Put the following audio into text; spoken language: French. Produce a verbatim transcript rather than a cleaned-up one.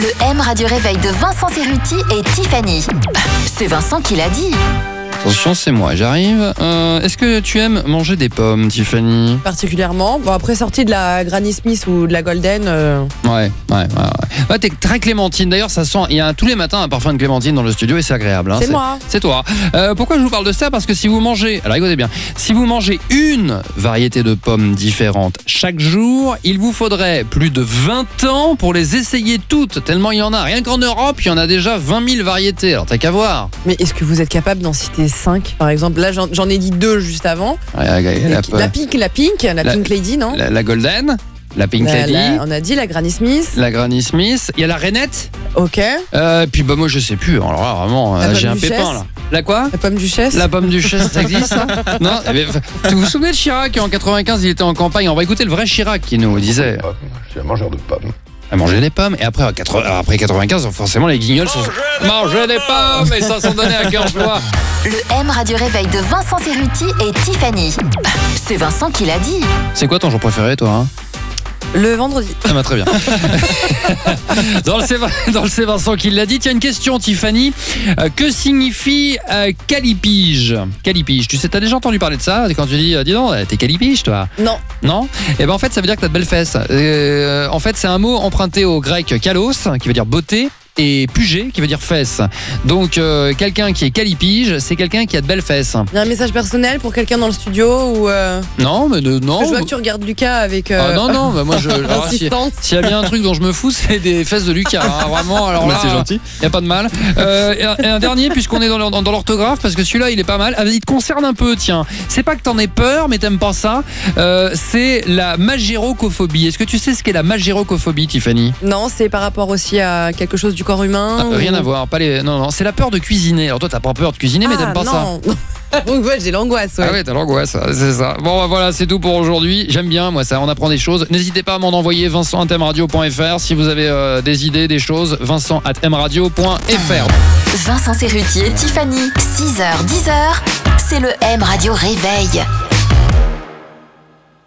Le M Radio Réveil de Vincent Cerruti et Tiffany. C'est Vincent qui l'a dit. Attention, c'est moi, j'arrive. Euh, est-ce que tu aimes manger des pommes, Tiffany ? Particulièrement. Bon, après, sortie de la Granny Smith ou de la Golden. Euh... Ouais, ouais, ouais. ouais. ouais t'es très clémentine. D'ailleurs, ça sent. Il y a tous les matins un parfum de clémentine dans le studio et c'est agréable. Hein. C'est, c'est moi. C'est toi. Euh, pourquoi je vous parle de ça ? Parce que si vous mangez. Alors écoutez bien. Si vous mangez une variété de pommes différentes chaque jour, il vous faudrait plus de vingt ans pour les essayer toutes. Tellement il y en a. Rien qu'en Europe, il y en a déjà vingt mille variétés. Alors t'as qu'à voir. Mais est-ce que vous êtes capable d'en citer cinq, par exemple? Là, j'en, j'en ai dit deux juste avant. Ouais, la, la, la, la Pink, la Pink, la, la Pink Lady, non? La, la Golden, la Pink la, Lady. La, on a dit la Granny Smith. La Granny Smith. Il y a la Rainette. Ok. Euh, puis bah moi je sais plus. Alors là vraiment, la j'ai un duchesse. pépin là. La quoi? La pomme duchesse. La pomme duchesse, ça existe ça? Non. Mais, vous vous souvenez de Chirac en quatre-vingt-quinze, il était en campagne. On va écouter le vrai Chirac qui nous disait. Je suis un mangeur de pommes. À manger des pommes. Et après, après quatre-vingt-quinze, forcément, les guignols sont... Manger des pommes. Et ça s'en donnait à cœur joie. Le M Radio Réveil de Vincent Cerruti et Tiffany. C'est Vincent qui l'a dit. C'est quoi ton jour préféré, toi hein? Le vendredi. Ah bah très bien. dans, le C, dans le C'est Vincent qui l'a dit. Tiens, une question, Tiffany. Euh, que signifie euh, calipige? Calipige. Tu sais, t'as déjà entendu parler de ça? Quand tu dis, euh, dis donc, t'es calipige, toi? Non. Non? Eh ben en fait, ça veut dire que t'as de belles fesses. Euh, en fait, c'est un mot emprunté au grec kalos, qui veut dire beauté, et pugé, qui veut dire fesses. Donc, euh, quelqu'un qui est calipige, c'est quelqu'un qui a de belles fesses. Il y a un message personnel pour quelqu'un dans le studio ou euh... Non, mais de, non. Je vois que tu regardes Lucas avec. Euh... Ah non, non, bah moi je. Alors, si- S'il y a bien un truc dont je me fous, c'est des fesses de Lucas. Hein, vraiment, alors là, c'est gentil. Il n'y a pas de mal. Euh, et, un, et un dernier, puisqu'on est dans, dans, dans l'orthographe, parce que celui-là, il est pas mal. Ah, il te concerne un peu, tiens. C'est pas que t'en aies peur, mais t'aimes pas ça. Euh, c'est la magérocophobie. Est-ce que tu sais ce qu'est la magérocophobie, Tiffany? Non, c'est par rapport aussi à quelque chose du corps humain. Ah, ou... Rien à voir. Pas les... Non, non, c'est la peur de cuisiner. Alors toi, t'as pas peur de cuisiner, mais ah, t'aimes pas non. ça. Ouais, j'ai l'angoisse. Ouais. Ah ouais, t'as l'angoisse, c'est ça. Bon, bah, voilà, c'est tout pour aujourd'hui. J'aime bien, moi, ça, on apprend des choses. N'hésitez pas à m'en envoyer vincent arobase m radio point f r si vous avez euh, des idées, des choses. vincent arobase m radio point f r. Vincent Cerruti et Tiffany, six heures dix heures, c'est le M Radio Réveil.